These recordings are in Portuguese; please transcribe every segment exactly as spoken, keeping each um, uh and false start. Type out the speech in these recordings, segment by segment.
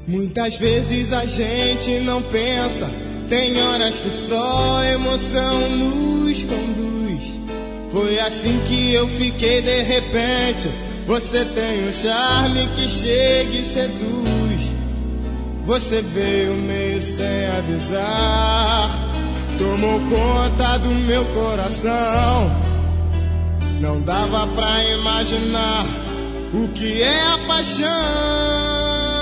Muitas vezes a gente não pensa, tem horas que só emoção nos conduz. Foi assim que eu fiquei de repente. Você tem um charme que chega e seduz. Você veio meio sem avisar, tomou conta do meu coração. Não dava pra imaginar o que é a paixão.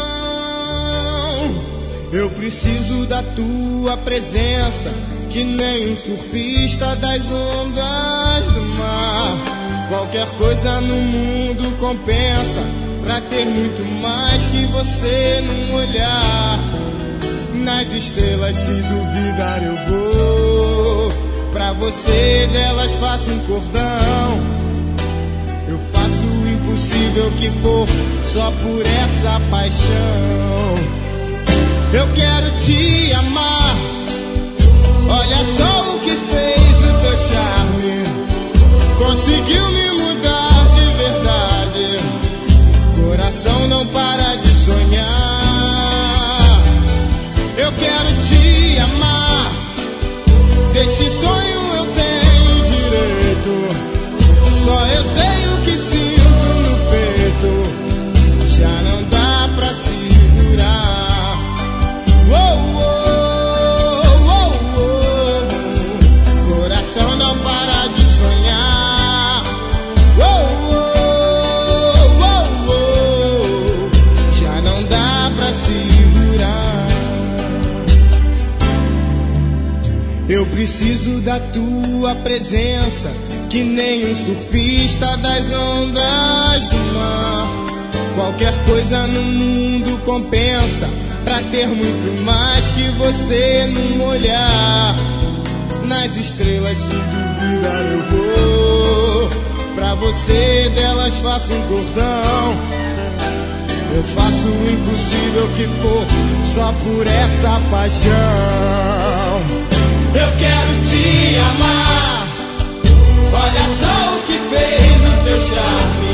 Eu preciso da tua presença, que nem um surfista das ondas do mar. Qualquer coisa no mundo compensa, pra ter muito mais que você num olhar. Nas estrelas, se duvidar eu vou, pra você delas faço um cordão. Eu faço o impossível que for, só por essa paixão. Eu quero te amar, olha só o que fez o teu charme. Conseguiu me mudar de verdade, coração não para de sonhar. Eu quero te amar, desse sonho eu tenho direito. Só eu sei o que sinto no peito, já não dá pra segurar. Oh, oh, oh, oh. Coração não para de sonhar. Oh, oh, oh, oh. Já não dá pra segurar. Eu preciso da tua presença, que nem um surfista das ondas do mar. Qualquer coisa no mundo compensa, pra ter muito mais que você num olhar. Nas estrelas, se duvidar eu vou, pra você delas faço um cordão. Eu faço o impossível que for, só por essa paixão. Eu quero te amar, olha só o que fez o teu charme.